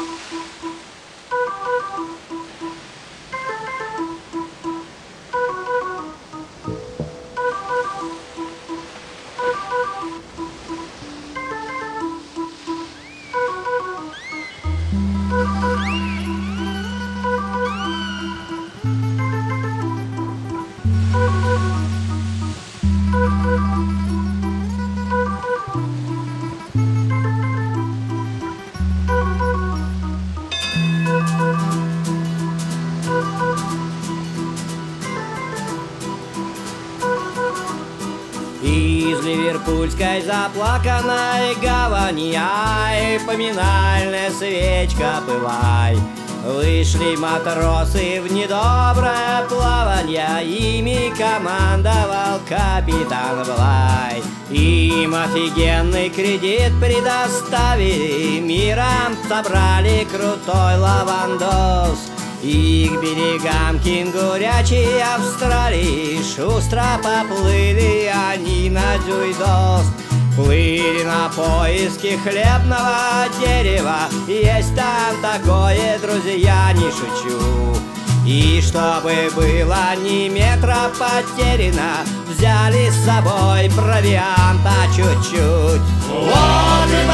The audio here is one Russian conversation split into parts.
Из ливерпульской заплаканной гавани, ай, поминальная свечка пылай. Вышли матросы в недоброе плаванье, ими командовал капитан Блай. Им офигенный кредит предоставили, миром собрали крутой лавандос. И к берегам кенгурячей Австралии шустро поплыли они на Зюйдост. Плыли на поиски хлебного дерева, есть там такое, друзья, не шучу. И чтобы было ни метра потеряно, взяли с собой провианта чуть-чуть. Вот и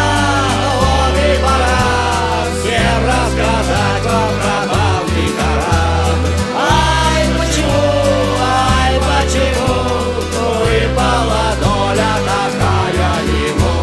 пора всем рассказать вам про балтий корабль. Ай, почему выпала доля такая ему?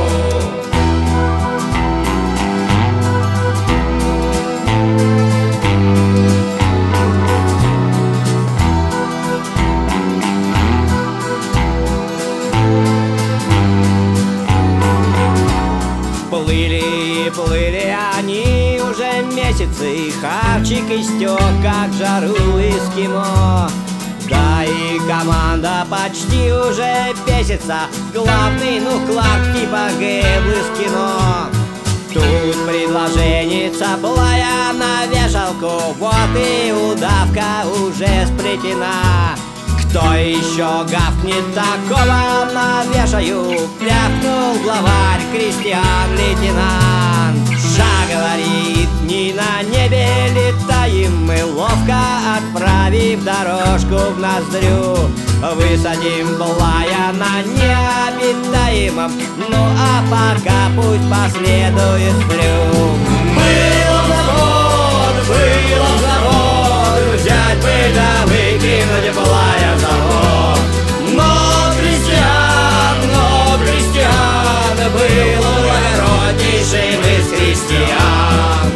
Плыли они уже месяцы, хавчик истек, как жару эскимо. Да и команда почти уже бесится, главный, Кларк типа Гэбл из кино. Тут предложение цаплая на вешалку, вот и удавка уже сплетена. Кто еще гавкнет, такого навешаю, рявкнул главарь крестьян-лейтенант. Ша говорит, не на небе летаем мы, ловко отправив дорожку в ноздрю. Высадим Блая на необитаемом, ну а пока пусть последует трюк. Было завод, взять бы да выкинуть Блая в завод. Но крестьян был благороднейшим из христиан.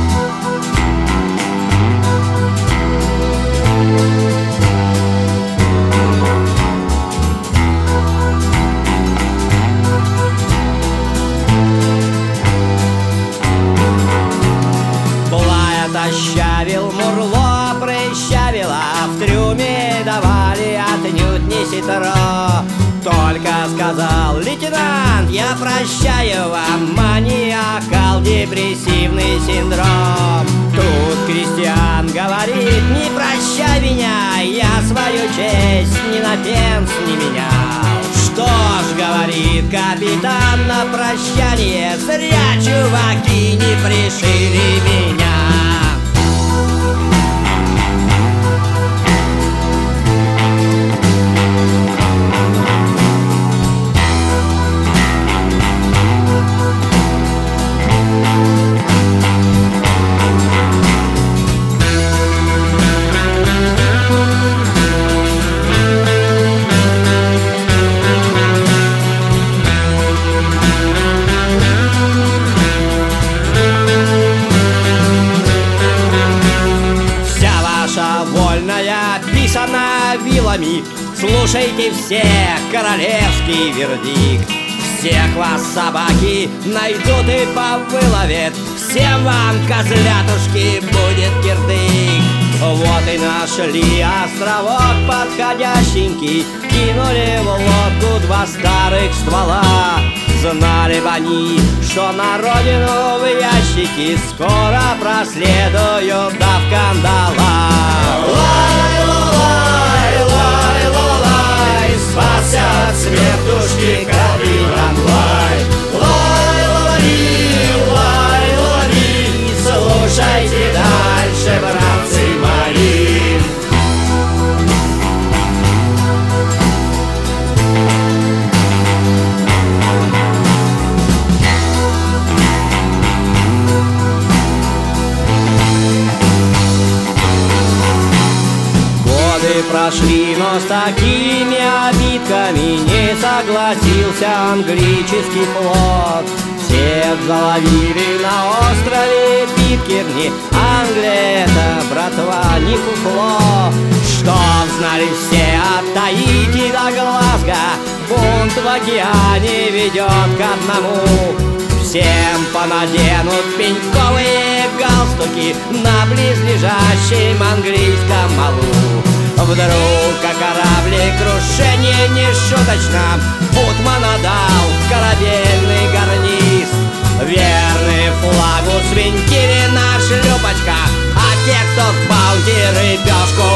Блая тащавил, мурло прыщавило, в трюме давали отнюдь не ситро. Только сказал лейтенант, я прощаю вам маниакал-депрессивный синдром. Тут крестьян говорит, не прощай меня, я свою честь ни на пенс не менял. Что ж, говорит капитан на прощание, зря чуваки не пришили меня. Писана вилами, слушайте все королевский вердикт. Всех вас собаки найдут и повыловят, всем вам, козлятушки, будет кирдык. Вот и нашли островок подходященький, кинули в лодку два старых ствола. Знали бы они, что на родину в ящики скоро проследуют да в кандалах. Лай-ла-лай, спасся от смертушки капитан Блай. Лай-ла-лай, с такими обидками не согласился английский флот. Всех заловили на острове Питкерни, Англия это, братва, не кукло. Чтоб знали все от Таити до Глазго, бунт в океане ведет к одному. Всем понаденут пеньковые галстуки на близлежащем английском малу. Вдруг о кораблекрушение нешуточно Бутман отдал корабельный гарниз. Верный флагу свинтили на шлюпочках, а те, кто в баунти рыбешку